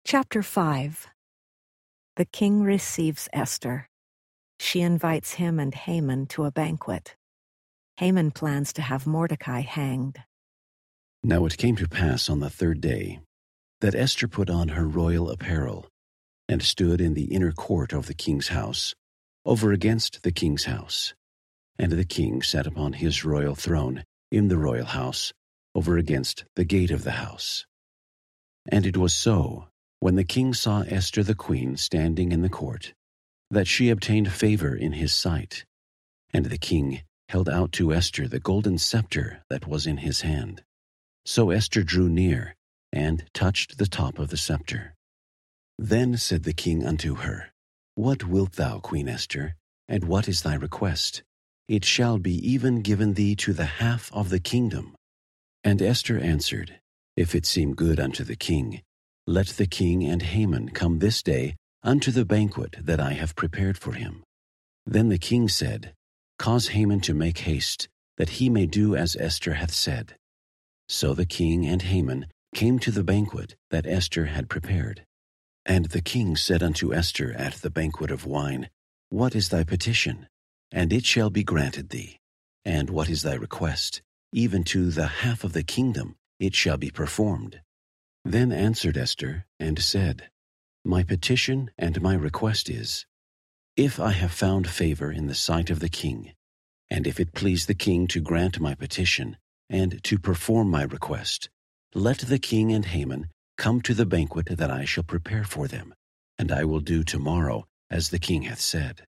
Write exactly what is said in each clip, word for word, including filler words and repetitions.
Chapter five. The king receives Esther. She invites him and Haman to a banquet. Haman plans to have Mordecai hanged. Now it came to pass on the third day that Esther put on her royal apparel and stood in the inner court of the king's house, over against the king's house. And the king sat upon his royal throne in the royal house, over against the gate of the house. And it was so, when the king saw Esther the queen standing in the court, that she obtained favor in his sight. And the king held out to Esther the golden scepter that was in his hand. So Esther drew near, and touched the top of the scepter. Then said the king unto her, What wilt thou, Queen Esther, and what is thy request? It shall be even given thee to the half of the kingdom. And Esther answered, If it seem good unto the king, let the king and Haman come this day unto the banquet that I have prepared for him. Then the king said, Cause Haman to make haste, that he may do as Esther hath said. So the king and Haman came to the banquet that Esther had prepared. And the king said unto Esther at the banquet of wine, What is thy petition? And it shall be granted thee. And what is thy request? Even to the half of the kingdom it shall be performed. Then answered Esther, and said, My petition and my request is, If I have found favor in the sight of the king, and if it please the king to grant my petition, and to perform my request, let the king and Haman come to the banquet that I shall prepare for them, and I will do tomorrow as the king hath said.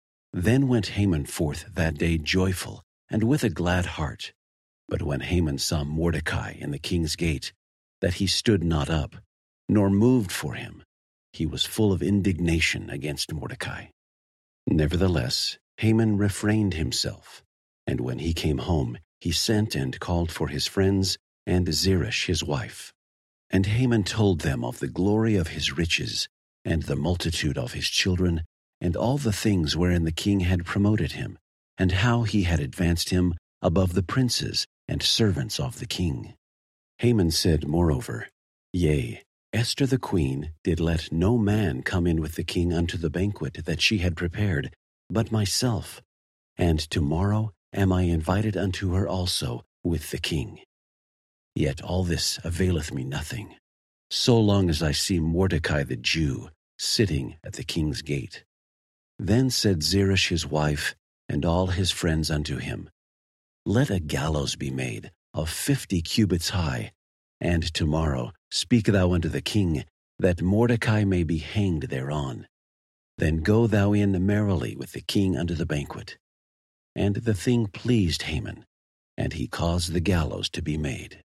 Then went Haman forth that day joyful, and with a glad heart. But when Haman saw Mordecai in the king's gate, that he stood not up, nor moved for him, he was full of indignation against Mordecai. Nevertheless, Haman refrained himself, and when he came home, he sent and called for his friends and Zeresh his wife. And Haman told them of the glory of his riches, and the multitude of his children, and all the things wherein the king had promoted him, and how he had advanced him above the princes and servants of the king. Haman said moreover, Yea, Esther the queen did let no man come in with the king unto the banquet that she had prepared, but myself, and tomorrow am I invited unto her also with the king. Yet all this availeth me nothing, so long as I see Mordecai the Jew sitting at the king's gate. Then said Zeresh his wife, and all his friends unto him, Let a gallows be made of fifty cubits high, and tomorrow speak thou unto the king, that Mordecai may be hanged thereon. Then go thou in merrily with the king unto the banquet. And the thing pleased Haman, and he caused the gallows to be made.